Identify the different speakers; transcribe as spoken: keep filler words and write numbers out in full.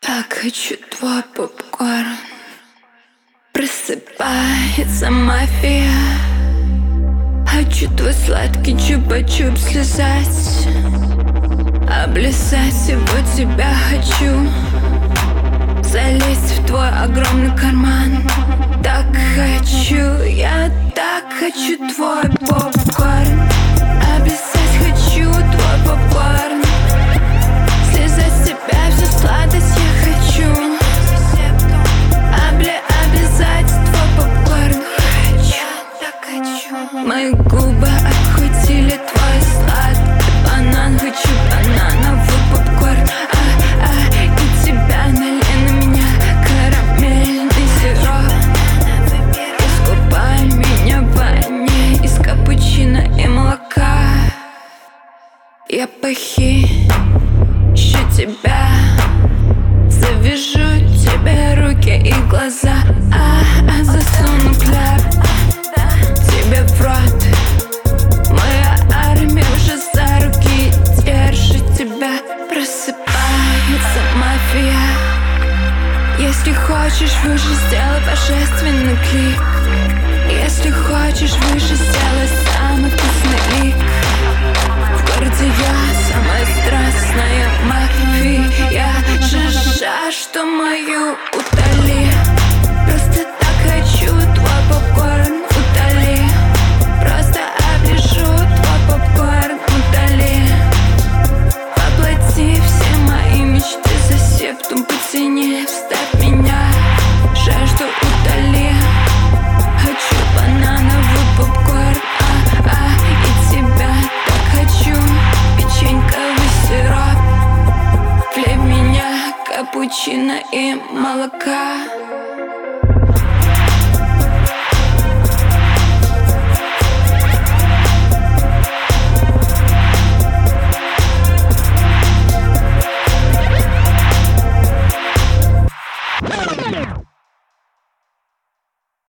Speaker 1: Так хочу твой попкорн. Просыпается мафия. Хочу твой сладкий чупа-чуп слезать, облизать всего тебя хочу. Залезть в твой огромный карман. Так хочу, я так хочу твой попкорн. Облизать хочу твой попкорн. Слезать с тебя всю сладость я хочу. Обли, облизать твой попкорн. Хочу, так хочу. Мои губы обхватили твой сладкий банан. Хочу банановый попкорн. А, а, и тебя налей на меня карамельный сироп. Искупай меня в ванне из капучино и молока. Я похищу тебя, завяжу тебе руки и глаза, а, а засуну кляп тебе в рот. Моя армия уже за руки держит тебя. Просыпается мафия. Если хочешь выше, сделай божественный клик. Если хочешь выше, сделай самый вкусный лик. В городе я самая страстная мафия. Жажду мою утоли. Просто так хочу твой попкорн, утоли. Просто оближу твой попкорн, утоли. Воплоти все мои мечты за септум по цене. Вставь меня, жажду утоли. Хочу банановый попкорн, а, а, и тебя так хочу. Печеньковый сироп, влей в меня капучино и молока.